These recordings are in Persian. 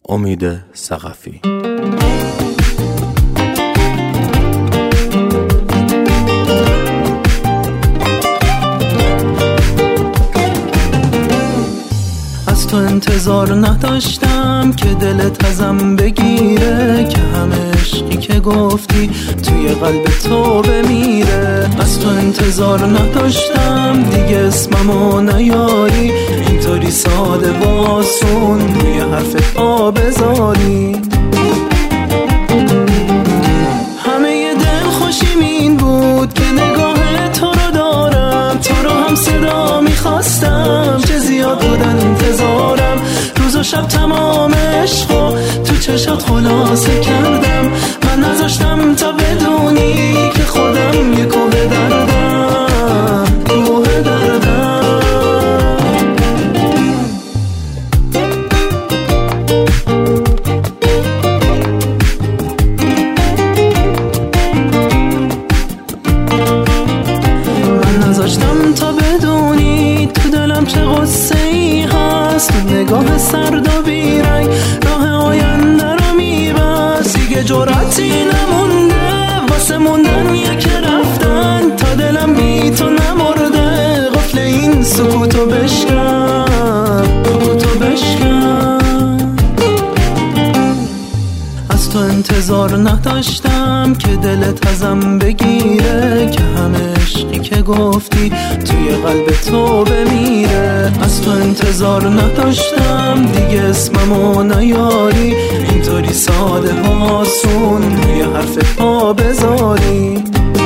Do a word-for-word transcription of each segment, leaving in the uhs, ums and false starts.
امید ثقفی. از تو انتظار نداشتم که دلت ازم بگیره، که همه عشقی که گفتی توی قلب تو بمیره. از تو انتظار نداشتم دیگه اسممو نیاری، اینطوری ساده باسون روی حرف پا بذاری. همه دل خوشیم این بود که نگاه تو رو دارم، تو رو هم صدا میخواستم، چه زیاد بودن انتظارم. روز و شب تمام عشقو تو چشات خلاصه کردم، من نذاشتم تا بدونی که خودم یه کوه دردم، کوه دردم. من نذاشتم تا بدونی تو دلم چه غصه ای هست، تو نگاه سرد و بیرنگ راه آینده رو میبست. دیگه جرأتی نمونده واسه موندن یکی رفتن، تا دلم بی تو نمرده قفل این سکوتو بشکن، سکوتو بشکن. از تو انتظار نداشتم که دلت ازم بگیره، که همه عشقی که گفتی توی قلب تو بمیره. از تو انتظار نداشتم دیگه اسممو نیاری، اینطوری ساده آسون روی حرف پا بذاری.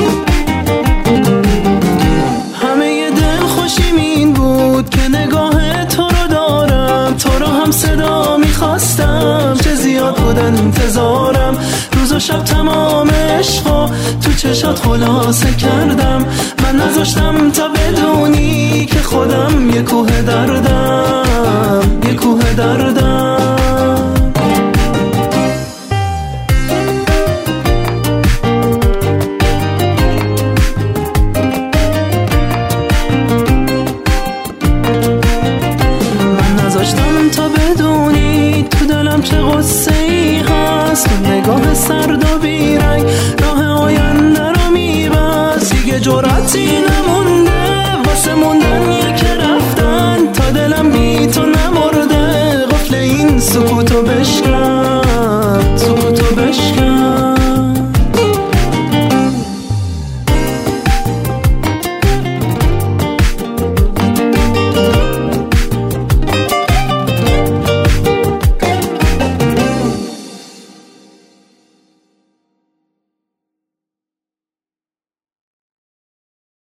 همه دل خوشیم این بود که نگاه تو رو دارم، تو رو هم صدا میخواستم، چه زیاد بودن انتظارم. روز و شب تمام عشقو تو چشات خلاصه کردم، من نذاشتم تا بدونی که خودم یه کوه دردم، یه کوه دردم. من نذاشتم تا بدونی تو دلم چه غصه ای هست، تو نگاه سرد و بیرنگ راه آینده رو میبست. دیگه جرأتی نمونده واسه موندن یکی رفتن، تا دلم بی تو نمرده قفل این سکوتو بشکن.